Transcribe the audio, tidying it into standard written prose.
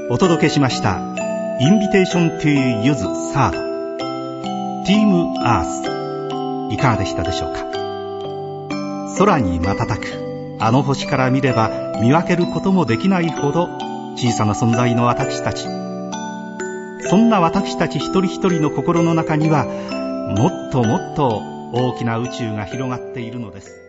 お届けしましたインビテーション to use サードティームアース、いかがでしたでしょうか。空に瞬くあの星から見れば見分けることもできないほど小さな存在の私たち、そんな私たち一人一人の心の中にはもっともっと大きな宇宙が広がっているのです。